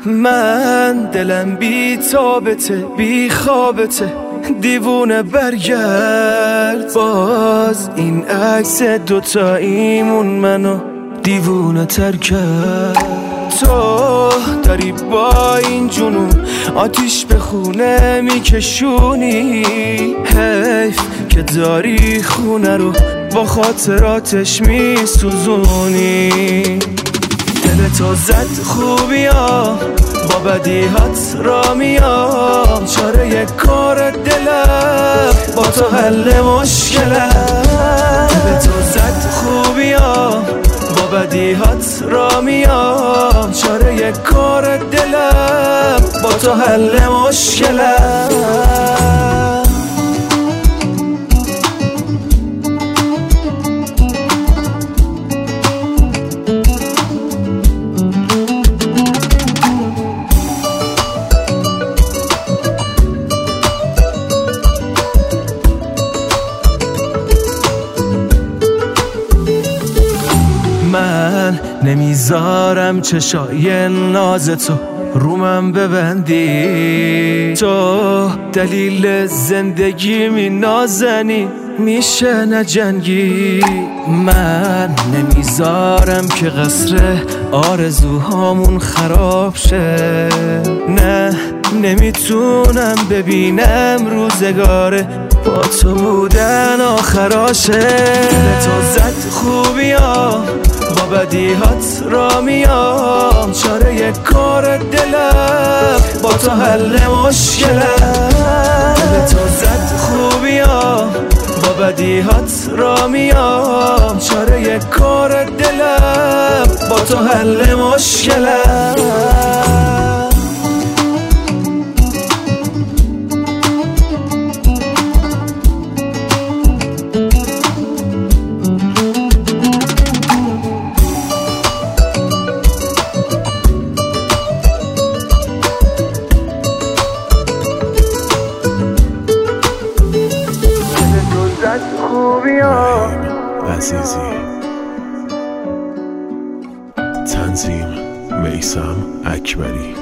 من دلم بی تابته بی خوابته، دیوونه برگرد. باز این عکس دوتاییمون منو دیوونه تر کرد. تو داری با این جنون آتیش به خونه میکشونی، حیف که داری خونه رو با خاطراتش میسوزونی. دل تو زد خوبیا با بدیهات را میام، چاره یک کار دلم با تو حل مشکلم. دل تو زد خوبیا با بدیهات را میام، چاره یک کار دلم با تو حل مشکلم. من نمیذارم چشای ناز تو رومم ببندی، تو دلیل زندگی می نازنی میشه نجنگی. من نمیذارم که قصر آرزوهامون خراب شه، نه نمیتونم ببینم روزگاره با تو بودن آخراشه. تو زد خوبیا با بدیهات را میام، چاره یک کار دلم با تو حل مشکلم. تو زد خوبیا با بدیهات را میام، چاره یک کار دلم با تو حل مشکلم. عزیزی تنظیم میثم اکبری.